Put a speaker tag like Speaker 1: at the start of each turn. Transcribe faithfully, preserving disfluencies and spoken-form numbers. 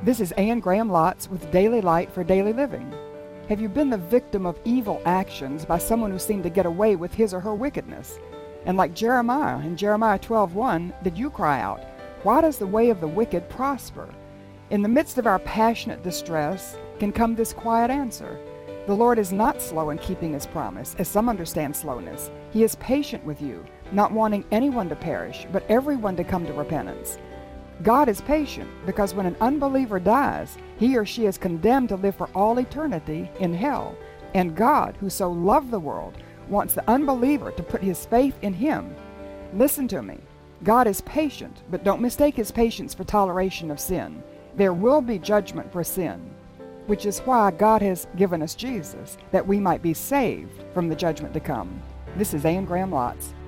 Speaker 1: This is Anne Graham Lotz with Daily Light for Daily Living. Have you been the victim of evil actions by someone who seemed to get away with his or her wickedness? And like Jeremiah in Jeremiah twelve one, did you cry out, "Why does the way of the wicked prosper?" In the midst of our passionate distress can come this quiet answer. The Lord is not slow in keeping his promise, as some understand slowness. He is patient with you, not wanting anyone to perish, but everyone to come to repentance. God is patient because when an unbeliever dies, he or she is condemned to live for all eternity in hell. And God, who so loved the world, wants the unbeliever to put his faith in him. Listen to me. God is patient, but don't mistake his patience for toleration of sin. There will be judgment for sin, which is why God has given us Jesus, that we might be saved from the judgment to come. This is Anne Graham Lotz.